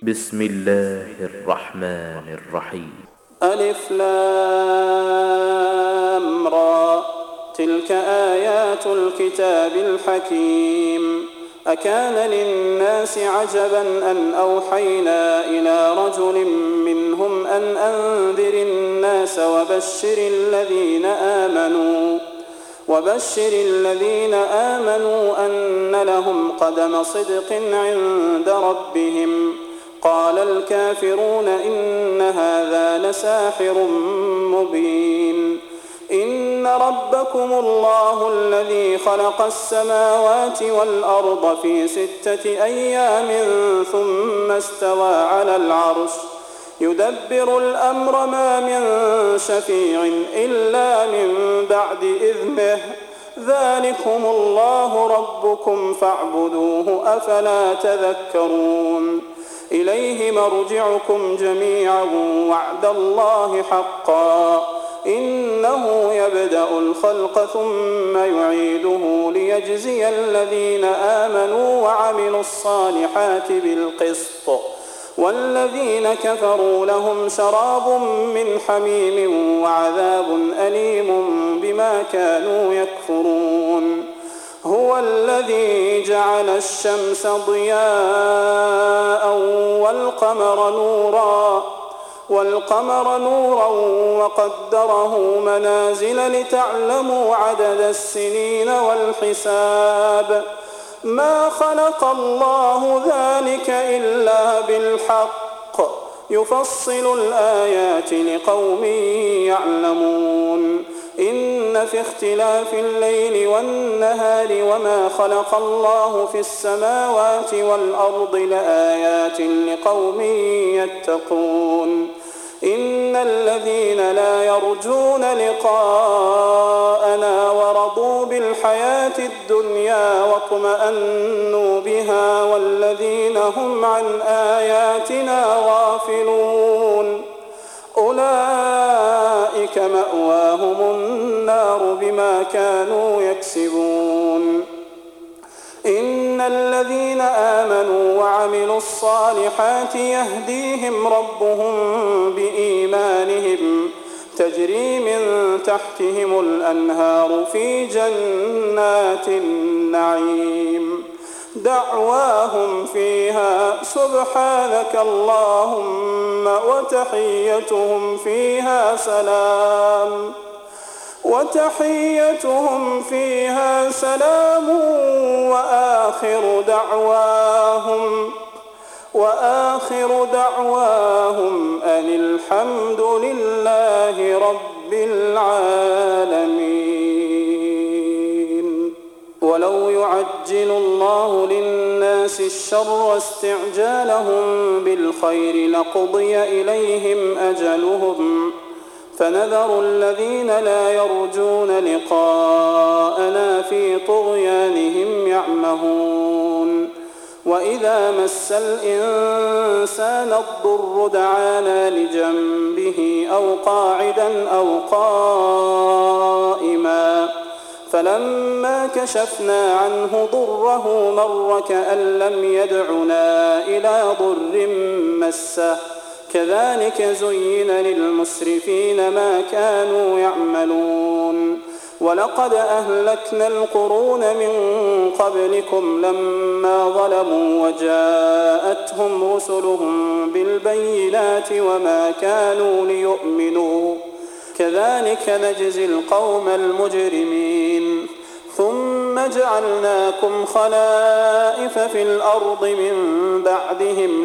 بسم الله الرحمن الرحيم. ألف لام را، تلك آيات الكتاب الحكيم. أكان للناس عجبا أن أوحينا إلى رجل منهم أن أنذر الناس وبشر الذين آمنوا أن لهم قدم صدق عند ربهم. قال الكافرون إن هذا لساحر مبين. إن ربكم الله الذي خلق السماوات والأرض في 6 أيام ثم استوى على العرش يدبر الأمر ما من شفيع إلا من بعد إذنه. ذلكم الله ربكم فاعبدوه أفلا تذكرون. إليه مرجعكم جميعا وعد الله حقا. إنه يبدأ الخلق ثم يعيده ليجزي الذين آمنوا وعملوا الصالحات بالقسط، والذين كفروا لهم شراب من حميم وعذاب أليم بما كانوا يكفرون. هو الذي جعل الشمس ضياء والقمر نورا وقدره منازل لتعلموا عدد السنين والحساب. ما خلق الله ذلك إلا بالحق، يفصل الآيات لقوم يعلمون. إن في اختلاف الليل والنهار وما خلق الله في السماوات والأرض لآيات لقوم يتقون. إن الذين لا يرجون لقاءنا ورضوا بالحياة الدنيا واطمأنوا بها والذين هم عن آياتنا غافلون أولئك مأواهم النار بما كانوا يكسبون. إن الذين آمنوا وعملوا الصالحات يهديهم ربهم بإيمانهم تجري من تحتهم الأنهار في جنات النعيم. دعواهم فيها سبحانك اللهم وتحيتهم فيها سلام وآخر دعواهم أن الحمد لله رب العالمين. ولو يعجل الله للناس الشر استعجالهم بالخير لقضي إليهم أجلهم، فنذر الذين لا يرجون لقاءنا في طغيانهم يعمهون. وإذا مس الإنسان الضر دعانا لجنبه أو قاعدا أو قائما، فلما كشفنا عنه ضره مر كأن لم يدعنا إلى ضر مسه. كذلك زين للمسرفين ما كانوا يعملون. ولقد أهلكنا القرون من قبلكم لما ظلموا وجاءتهم رسلهم بالبينات وما كانوا ليؤمنوا. كذلك نجزي القوم المجرمين. ثم جعلناكم خلائف في الأرض من بعدهم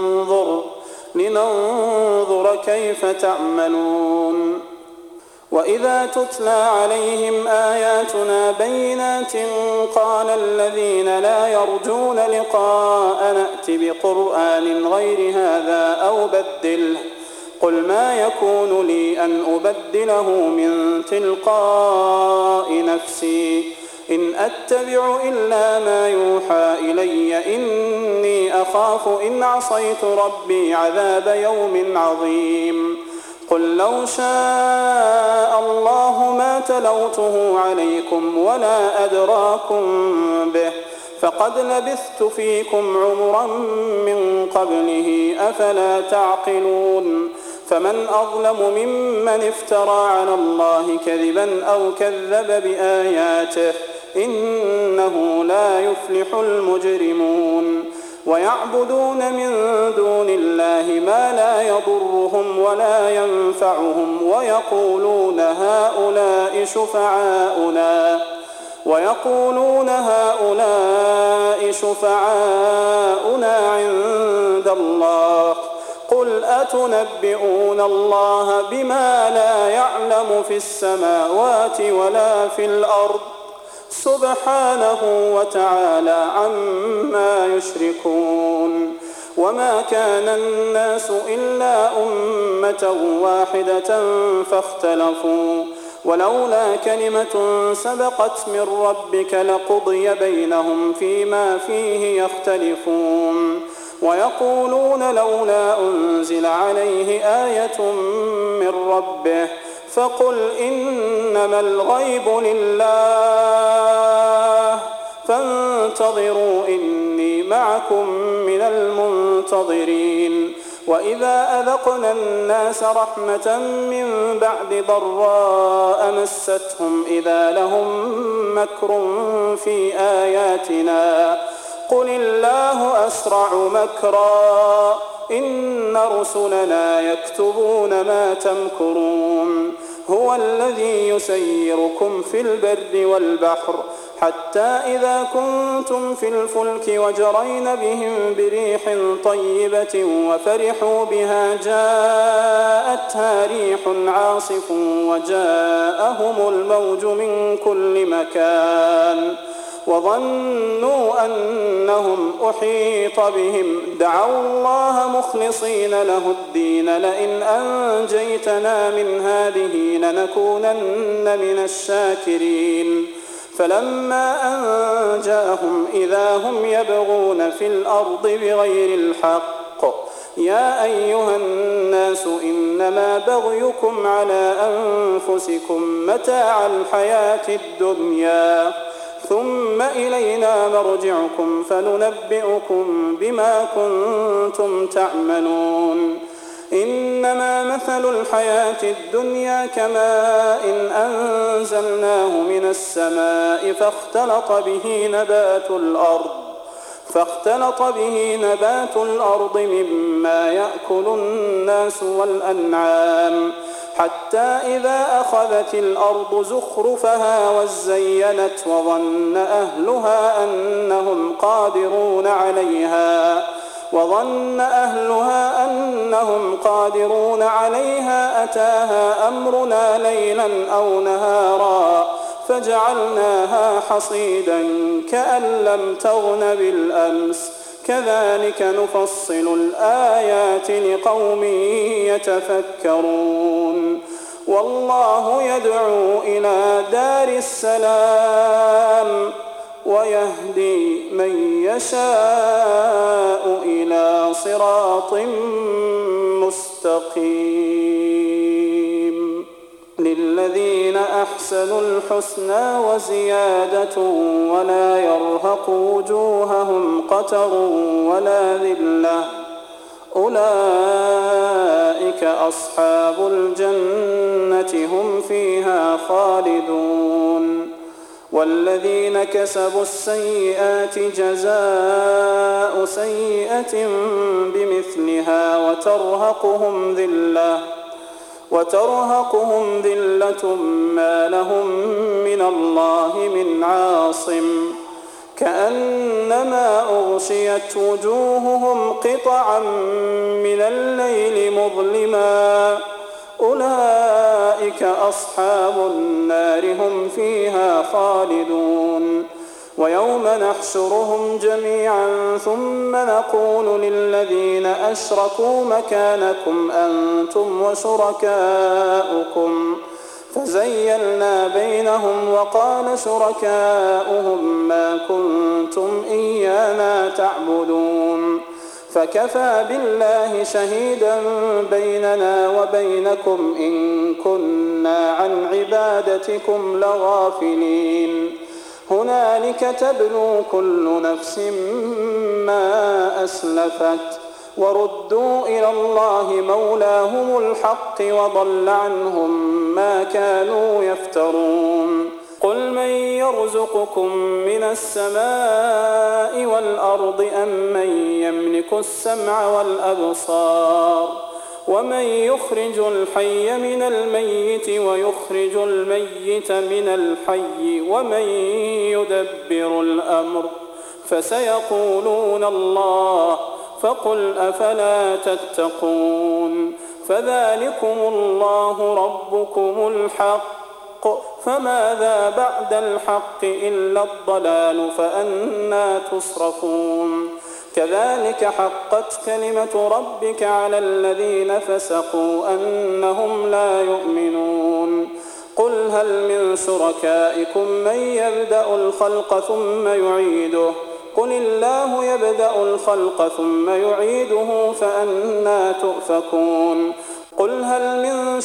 لننظر كيف تعملون. وإذا تتلى عليهم آياتنا بينات قال الذين لا يرجون لقاء نأت بقرآن غير هذا أو بدله. قل ما يكون لي أن أبدله من تلقاء نفسي إن أتبع إلا ما يوحى إلي إني أخاف إن عصيت ربي عذاب يوم عظيم. قل لو شاء الله ما تلوته عليكم ولا أدراكم به فقد لبثت فيكم عمرا من قبله أفلا تعقلون فمن أظلم ممن افترى على الله كذبا أو كذب بآياته إنه لا يفلح المجرمون ويعبدون من دون الله ما لا يضرهم ولا ينفعهم ويقولون هؤلاء شفعاؤنا عند الله قل أتنبئون الله بما لا يعلم في السماوات ولا في الأرض سبحانه وتعالى عما يشركون وما كان الناس إلا أمة واحدة فاختلفوا ولولا كلمة سبقت من ربك لقضي بينهم فيما فيه يختلفون ويقولون لولا أنزل عليه آية من ربه فقل إنما الغيب لله فانتظروا إني معكم من المنتظرين وإذا أذقنا الناس رحمة من بعد ضراء مستهم إذا لهم مكر في آياتنا قل الله أسرع مكرا إن رسلنا يكتبون ما تمكرون هو الذي يسيركم في البر والبحر حتى إذا كنتم في الفلك وجرين بهم بريح طيبة وفرحوا بها جاءتها ريح عاصف وجاءهم الموج من كل مكان وظنوا أنهم أحيط بهم دعوا الله مخلصين له الدين لئن أنجيتنا من هذه لنكونن من الشاكرين فلما أنجاهم إذا هم يبغون في الأرض بغير الحق يا أيها الناس إنما بغيكم على أنفسكم متاع الحياة الدنيا ثم إلينا مرجعكم فننبئكم بما كنتم تعملون إنما مثل الحياة الدنيا كماء أنزلناه من السماء فاختلط به نبات الأرض مما يأكل الناس والأنعام حتى إذا أخذت الأرض زخرفها وزينت وظن أهلها أنهم قادرون عليها أتاها أمرنا ليلا أو نهارا فجعلناها حصيدا كأن لم تغن بالأمس كذلك نفصل الآيات لقوم يتفكرون والله يدعو إلى دار السلام ويهدي من يشاء إلى صراط مستقيم للذين أحسنوا الحسنى وزيادة ولا يرهق وجوههم قتر ولا ذلة أولئك أصحاب الجنة هم فيها خالدون والذين كسبوا السيئات جزاء سيئة بمثلها وترهقهم ذلة ما لهم من الله من عاصم كأنما أغشيت وجوههم قطعا من الليل مظلما أولئك أصحاب النار هم فيها خالدون ويوم نحشرهم جميعا ثم نقول للذين أشركوا مكانكم أنتم وشركاؤكم فزيلنا بينهم وقال شركاؤهم ما كنتم إيانا تعبدون فكفى بالله شهيدا بيننا وبينكم إن كنا عن عبادتكم لغافلين هنالك تبلو كل نفس ما أسلفت وردوا إلى الله مولاهم الحق وضل عنهم ما كانوا يفترون قل من يرزقكم من السماء والأرض أم من يملك السمع والأبصار ومن يخرج الحي من الميت ويخرج الميت من الحي ومن يدبر الأمر فسيقولون الله فقل أفلا تتقون فذلكم الله ربكم الحق فماذا بعد الحق إلا الضلال فأنى تصرفون كذلك حقت كلمة ربك على الذين فسقوا أنهم لا يؤمنون قل هل من شركائكم من يبدأ الخلق ثم يعيده قل الله يبدأ الخلق ثم يعيده فأنى تؤفكون قل هل من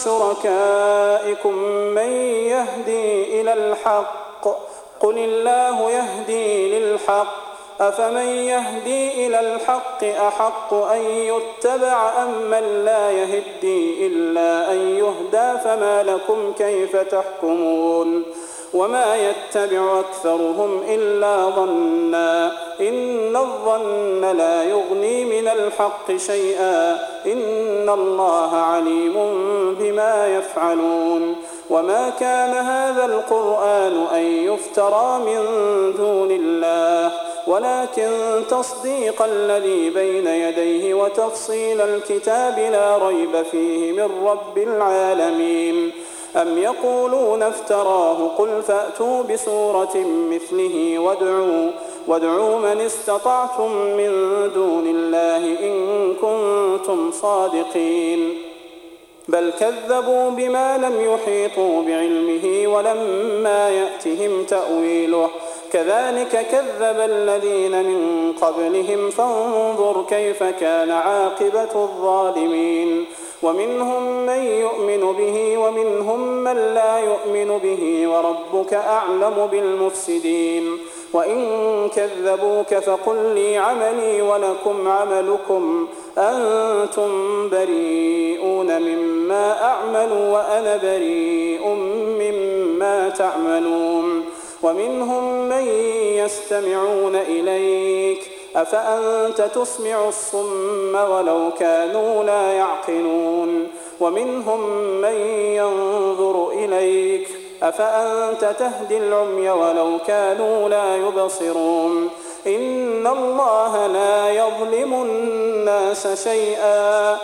شركائكم من يهدي إلى الحق قل الله يهدي للحق أفمن يهدي إلى الحق أحق أن يتبع أم من لا يهدي إلا أن يهدى فما لكم كيف تحكمون وما يتبع أكثرهم إلا ظنا إن الظن لا يغني من الحق شيئا إن الله عليم بما يفعلون وما كان هذا القرآن أن يفترى من دون الله ولكن تصديق الذي بين يديه وتفصيل الكتاب لا ريب فيه من رب العالمين أم يقولون افتراه قل فأتوا بسورة مثله وادعوا من استطعتم من دون الله إن كنتم صادقين بل كذبوا بما لم يحيطوا بعلمه ولما يأتهم تأويله كذلك كذب الذين من قبلهم فانظر كيف كان عاقبة الظالمين ومنهم من يؤمن به ومنهم من لا يؤمن به وربك أعلم بالمفسدين وإن كذبوك فقل لي عملي ولكم عملكم أنتم بريئون مما أعمل وأنا بريء مما تعملون ومنهم من يستمعون إليك أفأنت تسمع الصم ولو كانوا لا يعقلون ومنهم من ينظر إليك أفأنت تهدي العمي ولو كانوا لا يبصرون إن الله لا يظلم الناس شيئا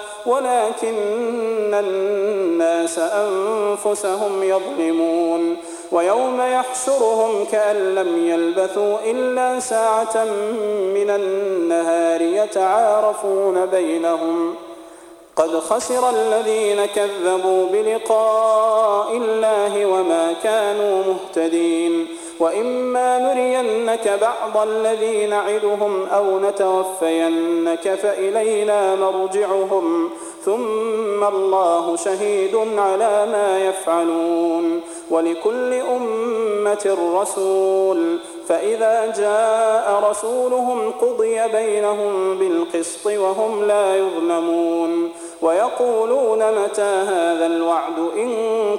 ولكن الناس أنفسهم يظلمون ويوم يحشرهم كأن لم يلبثوا إلا ساعة من النهار يتعارفون بينهم قد خسر الذين كذبوا بلقاء الله وما كانوا مهتدين وإما نرينك بعض الذي نعدهم أو نتوفينك فإلينا مرجعهم ثم الله شهيد على ما يفعلون ولكل أمة رسول فإذا جاء رسولهم قضي بينهم بالقسط وهم لا يظلمون ويقولون متى هذا الوعد إن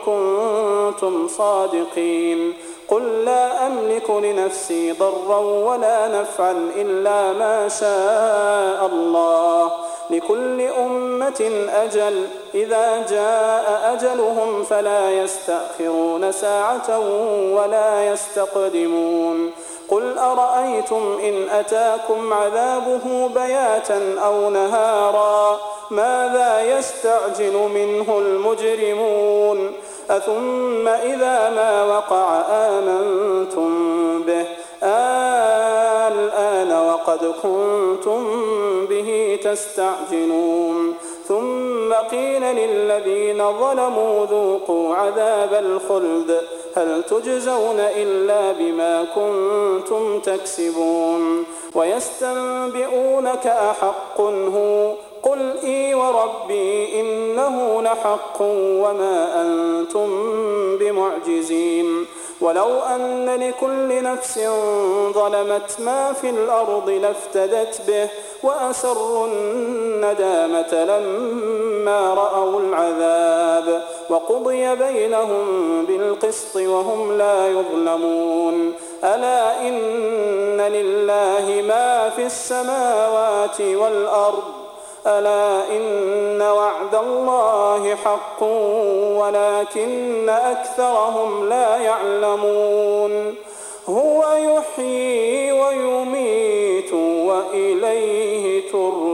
كنتم صادقين قل لا أملك لنفسي ضرا ولا نفعا إلا ما شاء الله لكل أمة أجل إذا جاء أجلهم فلا يستأخرون ساعة ولا يستقدمون قل أرأيتم إن أتاكم عذابه بياتا أو نهارا ماذا يستعجل منه المجرمون أثم إذا ما وقع آمنتم به الآن وقد كنتم به تستعجلون ثم قيل للذين ظلموا ذوقوا عذاب الخلد هل تجزون إلا بما كنتم تكسبون ويستنبئونك أحق هو قل إي وربي إنه لحق وما أنتم بمعجزين ولو أن لكل نفس ظلمت ما في الأرض لافتدت به وأسروا الندامة لما رأوا العذاب وقضي بينهم بالقسط وهم لا يظلمون ألا إن لله ما في السماوات والأرض ألا إن وعد الله حق ولكن أكثرهم لا يعلمون هو يحيي ويميت وإليه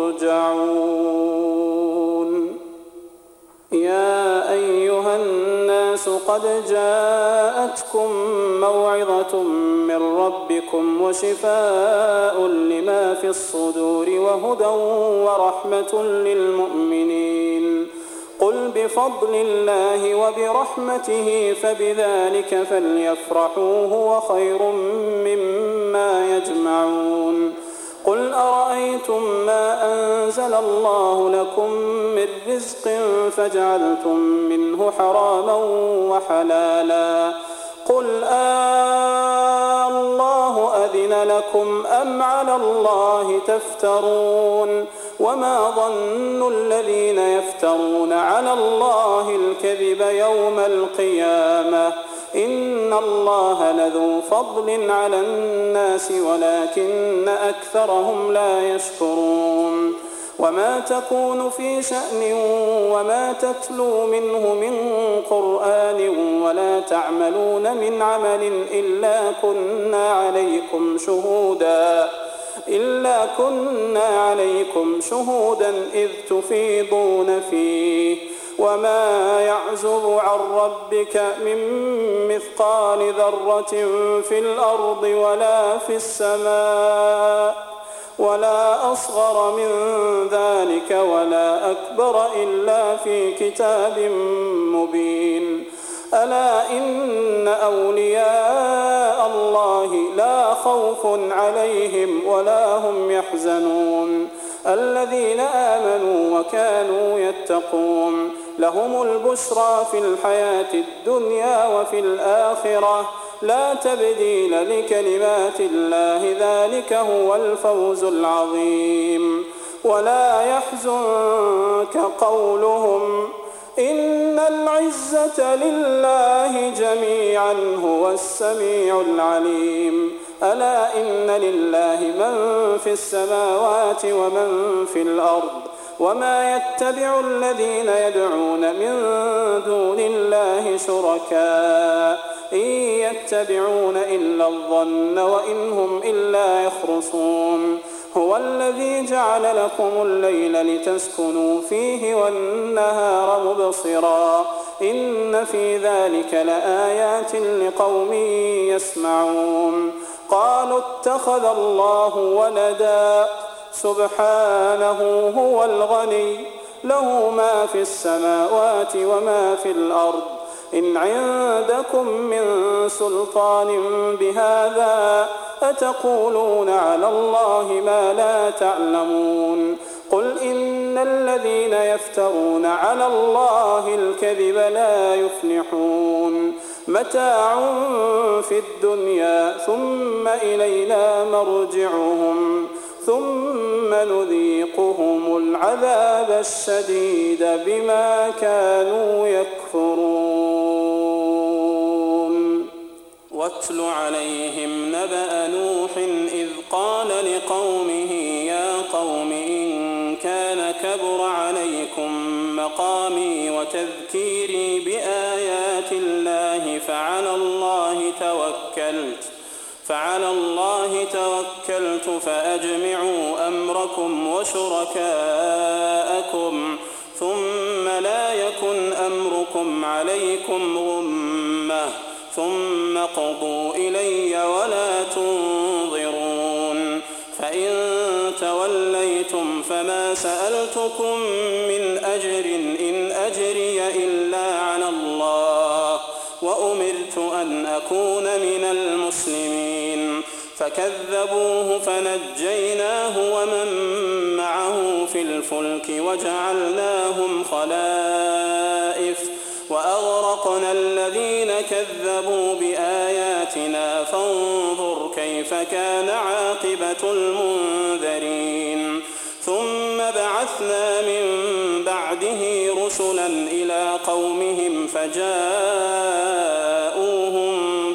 ترجعون يا أيها الناس قد جاءتكم موعظة من ربكم وشفاء لما في الصدور وهدى ورحمة للمؤمنين قل بفضل الله وبرحمته فبذلك فليفرحوا هو خير مما يجمعون قل أرأيتم ما أنزل الله لكم من رزق فجعلتم منه حراما وحلالا قل الله أذن لكم أم على الله تفترون وما ظن الذين يفترون على الله الكذب يوم القيامة إن الله لذو فضل على الناس ولكن أكثرهم لا يشكرون وما تكون في شأن وما تتلو منه من قرآن ولا تعملون من عمل إلا كنا عليكم شهودا إذ تفيضون فيه وما يعزب عن ربك من مثقال ذرة في الأرض ولا في السماء ولا أصغر من ذلك ولا أكبر إلا في كتاب مبين ألا إن أولياء الله لا خوف عليهم ولا هم يحزنون الذين آمنوا وكانوا يتقون لهم البشرى في الحياة الدنيا وفي الآخرة لا تبديل لكلمات الله ذلك هو الفوز العظيم ولا يحزنك قولهم إن العزة لله جميعا هو السميع العليم ألا إن لله من في السماوات ومن في الأرض وما يتبع الذين يدعون من دون الله شركاء إن يتبعون إلا الظن وإن هم إلا يخرصون هو الذي جعل لكم الليل لتسكنوا فيه والنهار مبصرا إن في ذلك لآيات لقوم يسمعون قالوا اتخذ الله ولدا سبحانه هو الغني له ما في السماوات وما في الأرض إن عندكم من سلطان بهذا أتقولون على الله ما لا تعلمون قل إن الذين يفترون على الله الكذب لا يفلحون متاع في الدنيا ثم إلينا مرجعهم ثم نذيقهم العذاب الشديد بما كانوا يكفرون واتل عليهم نبأ نوح إذ قال لقومه يا قوم إن كان كبر عليكم مقامي وتذكيري بآيات الله فعلى الله توكلت فأجمعوا أمركم وشركاءكم ثم لا يكن أمركم عليكم غمة ثم قضوا إلي ولا تنظرون فإن توليتم فما سألتكم من أجر إن أجري إلا على الله وأمرت أن أكون من المسلمين فكذبوه فنجيناه ومن معه في الفلك وأغرقنا الذين كذبوا بآياتنا فانظر كيف كان عاقبة المنذرين ثم بعثنا من بعده رسلا إلى قومهم فجاءوهم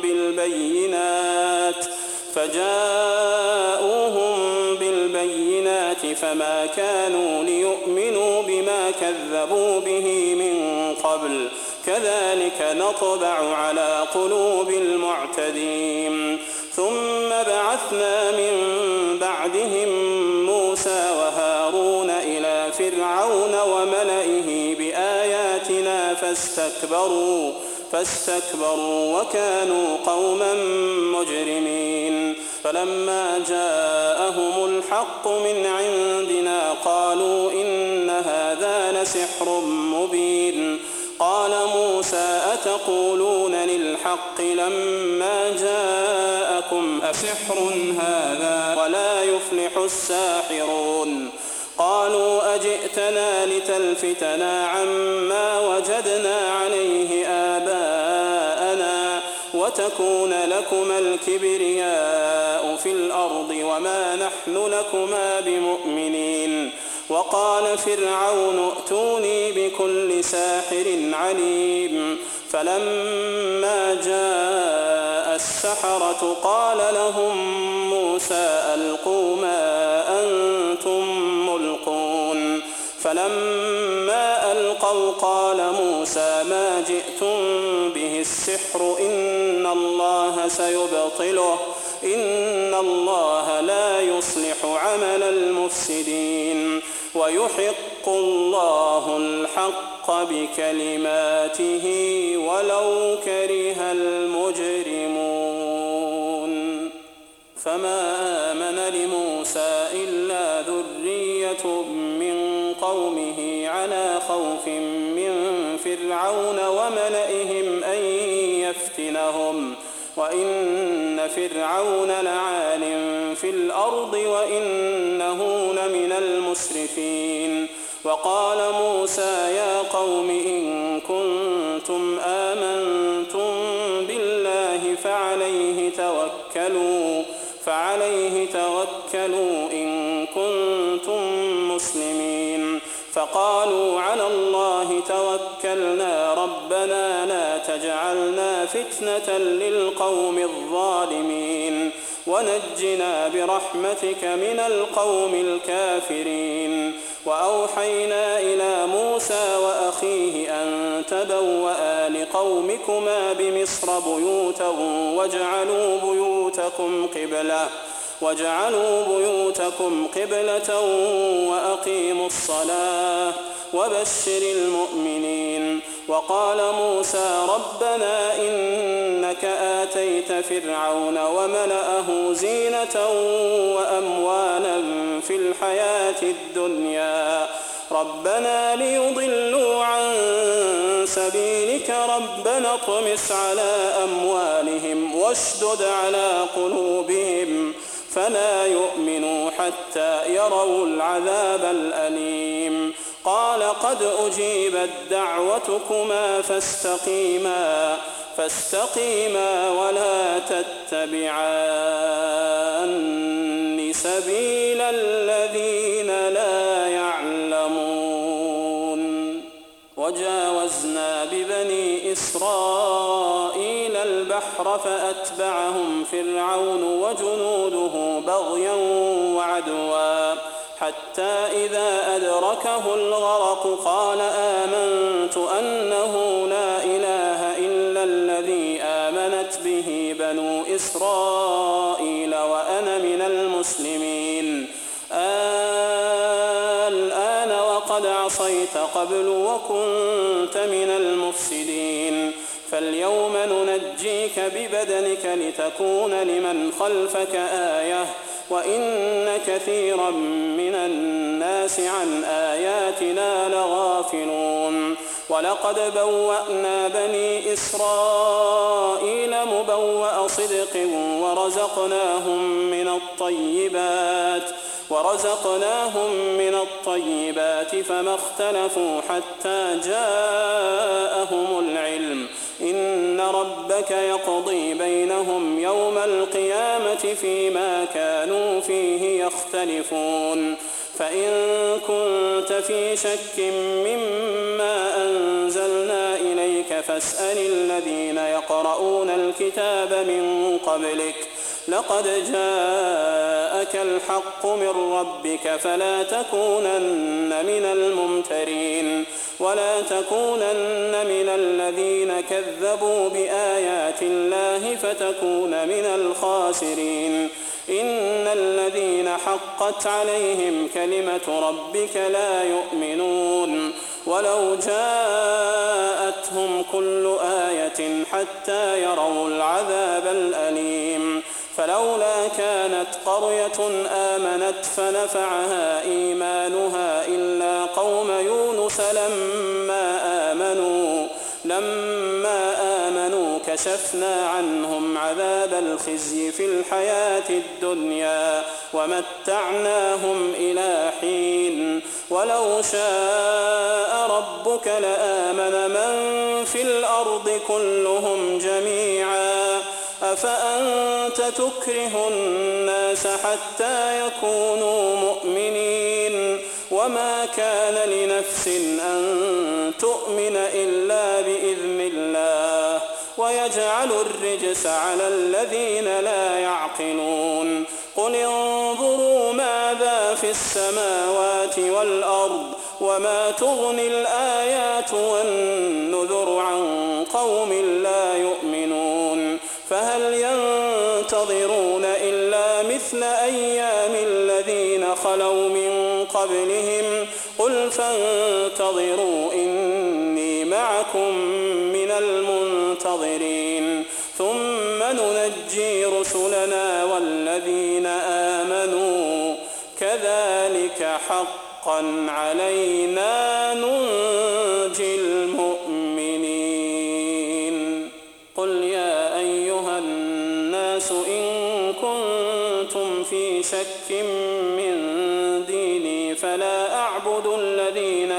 بالبينات فما كانوا ليؤمنوا بما كذبوا به من قبل كذلك نطبع على قلوب المعتدين ثم بعثنا من بعدهم موسى وهارون إلى فرعون وملئه بآياتنا فاستكبروا وكانوا قوما مجرمين فلما جاءهم الحق من عندنا قالوا إن هذا لسحر مبين قال موسى أتقولون للحق لما جاءكم أسحر هذا ولا يفلح الساحرون قالوا أجئتنا لتلفتنا عما وجدنا عليه آباءنا وتكون لكما الكبرياء في الأرض وما نحن لكما بمؤمنين وقال فرعون ائتوني بكل ساحر عليم فلما جاء السحرة قال لهم موسى ألقوا ما أنتم ملقون فلما ألقوا قال موسى ما جئتم به السحر إن الله سيبطله إن الله لا يصلح عمل المفسدين ويحق الله الحق بكلماته ولو كره المجرمون فما آمن لموسى إلا ذرية من قومه على خوف من فرعون وملئهم أن يفتنهم وإن فرعون لعال في الأرض وإنه لمن المسرفين وقال موسى يا قوم إن كنتم آمنتم بالله فعليه توكلوا إن كنتم مسلمين فقالوا على الله توكلنا ربنا لا تجعلنا فتنة للقوم الظالمين ونجنا برحمتك من القوم الكافرين وأوحينا إلى موسى وأخيه أن تبوأ لقومكما بمصر بيوتا واجعلوا بيوتكم قبلة وأقيموا الصلاة وبشر المؤمنين وقال موسى ربنا إنك آتيت فرعون وملأه زينة وأموالا في الحياة الدنيا ربنا ليضلوا عن سبيلك ربنا اطمس على أموالهم واشدد على قلوبهم فلا يؤمنوا حتى يروا العذاب الأليم قال قد أجيبت دعوتكما فاستقيما ولا تتبعان سبيل الذين لا يعلمون وجاوزنا ببني إسرائيل البحر فأتبعهم فرعون وجنوده بغيا وعدوا حتى إذا أدركه الغرق قال آمنت أنه لا إله إلا الذي آمنت به بنو إسرائيل وأنا من المسلمين الآن وقد عصيت قبل وكنت من المفسدين فاليوم ننجيك ببدنك لتكون لمن خلفك آية وإن كثيرا من الناس عن آياتنا لغافلون ولقد بوأنا بني إسرائيل مبوأ صدق ورزقناهم من الطيبات ورزقناهم من الطيبات فما اختلفوا حتى جاءهم العلم إن ربك يقضي بينهم يوم القيامة فيما كانوا فيه يختلفون فإن كنت في شك مما أنزلنا إليك فاسأل الذين يقرؤون الكتاب من قبلك لقد جاءك الحق من ربك فلا تكونن من الممترين ولا تكونن من الذين كذبوا بآيات الله فتكون من الخاسرين إن الذين حقت عليهم كلمة ربك لا يؤمنون ولو جاءتهم كل آية حتى يروا العذاب الأليم فلولا كانت قرية آمنت فنفعها إيمانها إلا قوم يونس لما آمنوا كشفنا عنهم عذاب الخزي في الحياة الدنيا ومتعناهم إلى حين ولو شاء ربك لآمن من في الأرض كلهم جميعا أفأنت تكره الناس حتى يكونوا مؤمنين وما كان لنفس أن تؤمن إلا بإذن الله ويجعل الرجس على الذين لا يعقلون قل انظروا ماذا في السماوات والأرض وما تغني الآيات والنذر عن قوم لا يؤمنون فهل ينتظرون إلا مثل أيام الذين خلوا من قبلهم قل فانتظروا إني معكم من المنتظرين ثم ننجي رسلنا والذين آمنوا كذلك حقا علينا ننجي المؤمنين قل يا أيها الناس إن كنتم في شك من ديني فلا أعبد الذين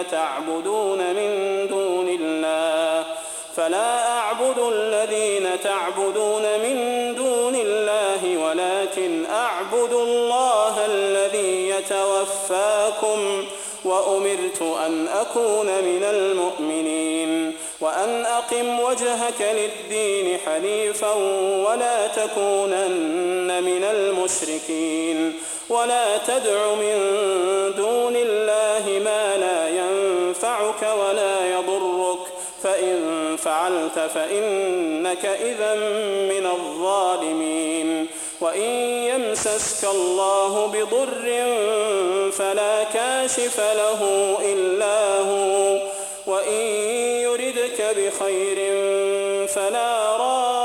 تعبدون من دون الله ولكن أعبد الله الذي يتوفاكم وأمرت أن أكون من المؤمنين وأن أقم وجهك للدين حنيفا ولا تكونن من المشركين ولا تدع من دون الله ما لا ينفعك ولا يضرك فإن فعلت فإنك إذا من الظالمين وإن يمسسك الله بضر فلا كاشف له إلا هو وإن يردك بخير فلا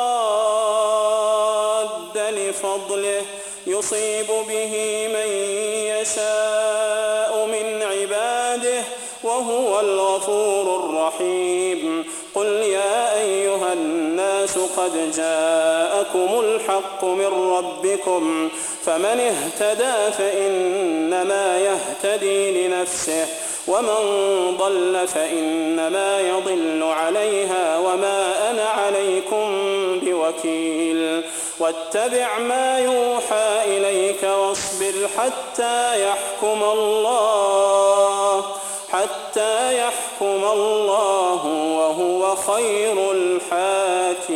راد لفضله يصيب به من يشاء من عباده وهو الغفور الرحيم قل يا أيها الناس قد جاءكم الحق من ربكم فمن اهتدى فإنما يهتدي لنفسه ومن ضل فإنما يضل عليها وما أنا عليكم بوكيل واتبع ما يوحى إليك واصبر حتى يحكم الله وهو خير الحاكمين.